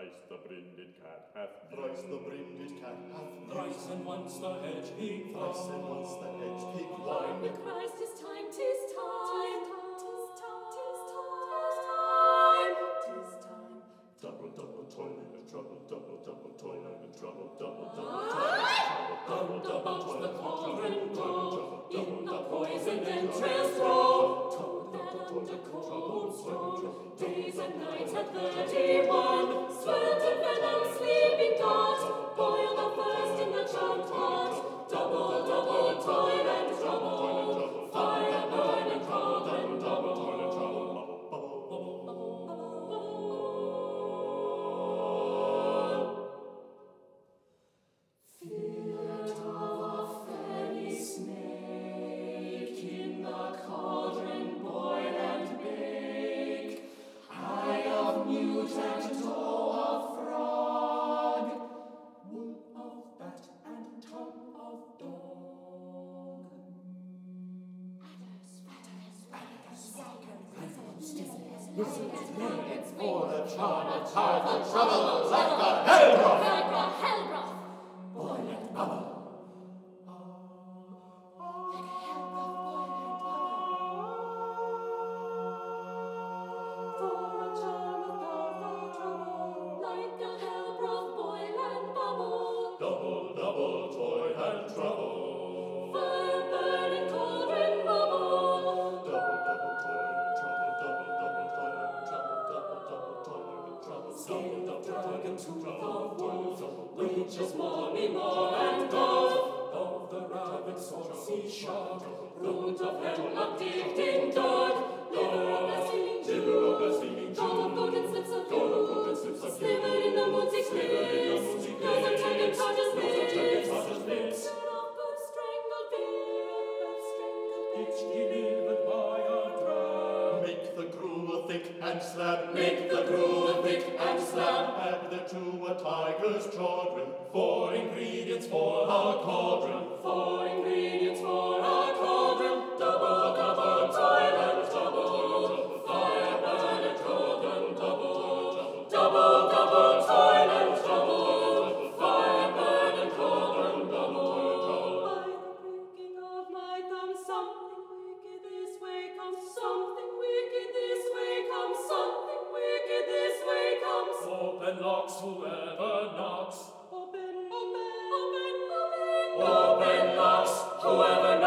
Thrice the brinded cat hath been. Thrice the brinded cat hath been. Thrice and once the hedge pig Thrice and once the hedge pig Wine the Christ, 'tis time, 'tis time. 'Tis time, 'tis time. 'Tis time. Double, double toiling and trouble, double, double toiling and trouble, double, double Round about the cauldron go, in the poisoned entrails throw. Toad that under cold stone, days and nights at 31. Sweltered venom, sleeping dot, boil the first in the chunk pot. Double, double toil and trouble, fire burn and cauldron double. For the charm of time and trouble, like a hell broth. Like a hell broth. Boil and bubble. For a charm of powerful trouble, like a hell broth, boil and bubble. double, double toil and trouble. Fire burn and cauldron bubble. Double, double toil and trouble, double, double toil and trouble, double, double toil and trouble, Skin double, of double dragon, toil tooth and of wolf, trouble, witches, mommy, more and golf. of the rabbit saucy shark. Root of hemlock dipped in dark. Liver of a stealing Jew. Gold of golden slips of you. Sliver in the moon's eclipse. Nose of dragon charges lips. Turn off bird strangled beard. Each delivered by a drab. Make the gruel thick and slab. Make the gruel thick and slab. Add thereto a tiger's children. 4 ingredients for our cauldron. 4 ingredients for our cauldron. Double, double toil and trouble. Fire burn and cauldron double. Double, double toil and trouble. Fire burn and cauldron double. By the pricking of my thumb, something wicked this way comes. Something wicked this way comes. Something wicked this way comes. Open locks, whoever knocks. Open, open, open, open. Open locks, whoever